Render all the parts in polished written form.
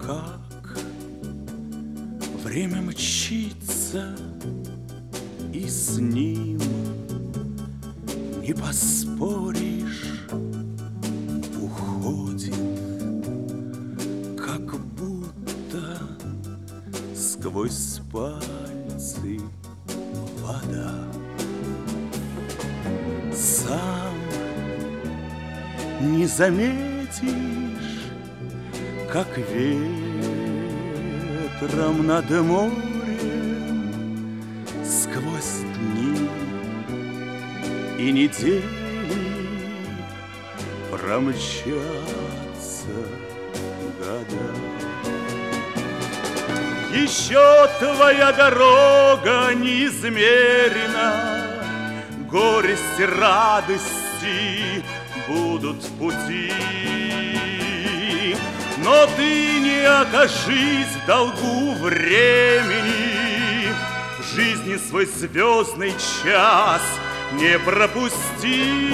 как время мчится, и с ним не поспоришь, уходит, как будто сквозь пальцы вода. Сам не заметишь, как ветром над морем сквозь дни и недели промчатся года. Еще твоя дорога неизмерена, горести, радости будут в пути. Но ты не окажись в долгу времени, жизни свой звездный час не пропусти.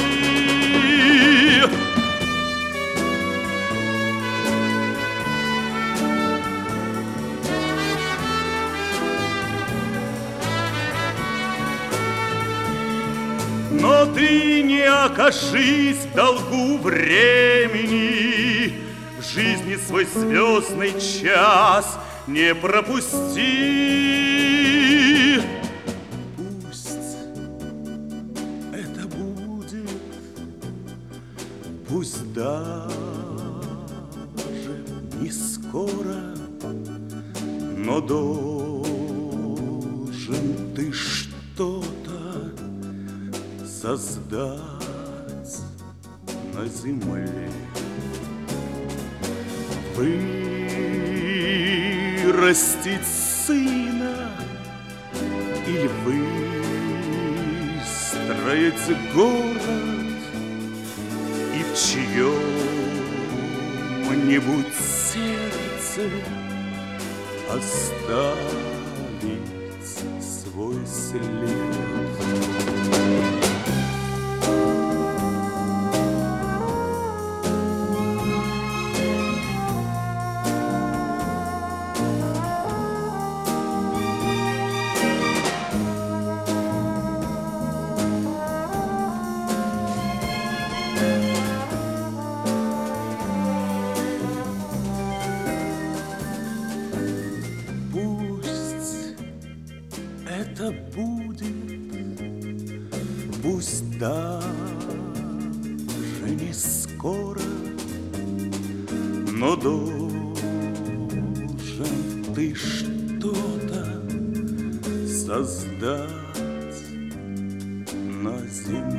Но ты не окажись в долгу времени, в жизни свой звездный час не пропусти. Пусть это будет, пусть даже не скоро, но должен ты что-то создать на земле. Вырастить сына или выстроить город и в чьем-нибудь сердце оставить свой след. Это будет, пусть даже не скоро, но должен ты что-то создать на земле.